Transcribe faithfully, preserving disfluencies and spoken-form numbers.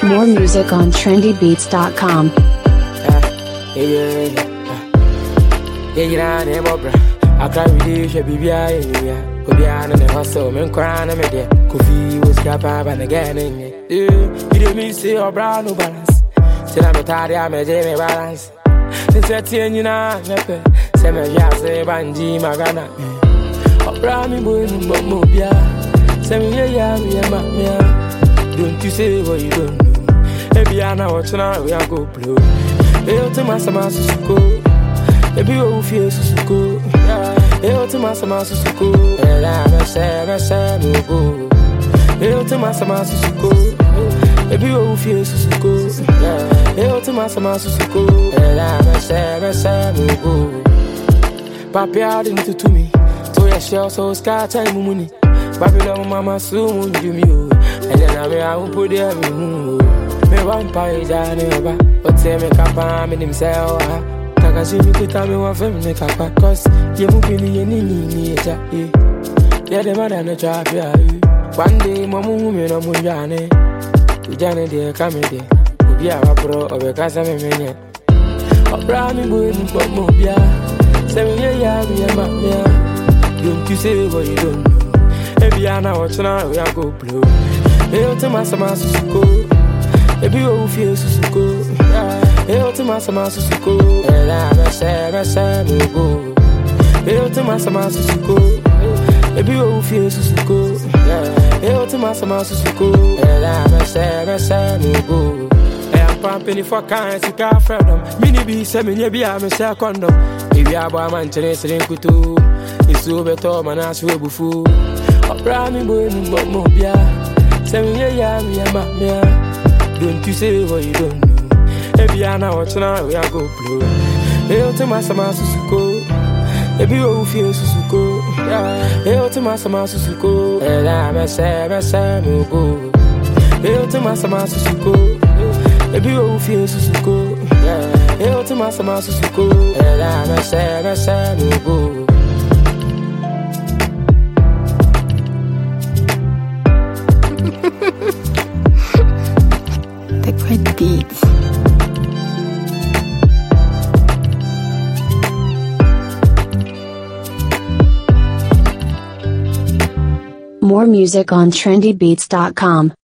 More music on trendy beats dot com. Yeah, yeah, yeah, I can't really show baby. Yeah, could be on the hustle, man, crying, I'm there. Coffee was capable and again. Yeah, you didn't say or brown no balance. Till I'm tired, I'm a Jamie balance. Since I tell you now, never. Sema ya se banji magana. Obrami boy no mo bia. Sema ya ya ya ma ya. Don't you say what you don't know. Ebi ana watch now we a go blow. E to masama susuko. Ebi o fie susuko. E to masama susuko. E la me se me se no go. E to masama susuko. Ebi o fie susuko. E to masama susuko. E la me se me se no go. Papi out into to me. So yeah, shell so sky time money. Babylon mama soon do me. And then I mean I will put there me. Me vampire down over. But say me kapa me himself. Kakashi me kita me wa fem me kapa. Cause ye mubi ni ye ni ni ni eja. Yeah, the man and the trap ya. One day mamu me no munjane. Ujane de kame de. Ubi awa bro obe kasa me menye. Obra mi boy mi pop mo bia. Say me yeah yeah ma yeah. Don't you say what you don't know. Ebi ana watch now we a go blow. E to masama susuko. Ebi o fie susuko. E to masama susuko. E la me se me se no go. E to masama susuko. Ebi o fie susuko. E to masama susuko. E la me se me se no go. E am pumping for kind sika freedom. Mini be se me nye bia me se condom. Ebi abo man chene srin kutu. Isu beto manas we bufu. Obra mi boy no mo bia. Say me yeah yeah ma yeah. Don't you say what you don't know. Ebi ana watch now we a go blow. E to masama susuko. Ebi o fie susuko. E to masama susuko. E la me se me se no go. E to masama susuko. Ebi o fie susuko. E to masama susuko. E la me se me se no go. Liquid Beats. More music on trendy beats dot com.